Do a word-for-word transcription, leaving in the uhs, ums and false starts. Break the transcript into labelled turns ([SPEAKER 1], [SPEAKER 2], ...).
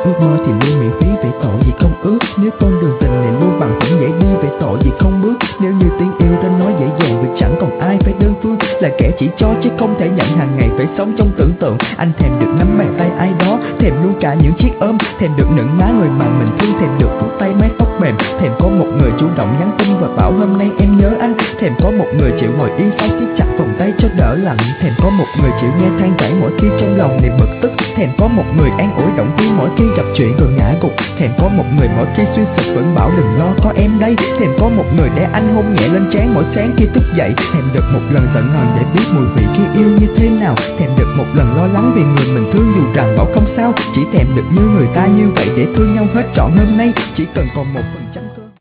[SPEAKER 1] ước mơ thì luôn miễn phí, vậy tội gì không ước. Nếu con đường tình này luôn bằng phẳng dễ đi, vậy tội gì không bước. Nếu như tiếng yêu ta nói dễ dàng, việc chẳng còn ai phải đơn phương. Là kẻ chỉ cho chứ không thể nhận, hàng ngày phải sống trong tưởng tượng. Anh thèm được nắm bàn tay ai đó, thèm luôn cả những chiếc ôm, thèm được nựng má người mà mình thương, thèm được vuốt tay mái tóc mềm, thèm có một người chủ động nhắn tin và bảo hôm nay em nhớ anh, thèm có một người chịu ngồi yên sau siết chặt vòng tay cho đỡ lạnh, thèm có một người chịu nghe than chảy mỗi khi trong lòng này bực tức, thèm có một người an ủi động viên mỗi khi gặp chuyện rồi ngã gục, thèm có một người mỗi khi suy sụp vẫn bảo đừng lo có em đây, thèm có một người để anh hôn nhẹ lên trán mỗi sáng khi thức dậy, thèm được một lần giận hờn để biết mùi vị khi yêu như thế nào, thèm được một lần lo lắng vì người mình thương dù rằng bảo không sao, chỉ thèm được như người ta như vậy để thương nhau hết trọn hôm nay, chỉ cần còn một phần trăm.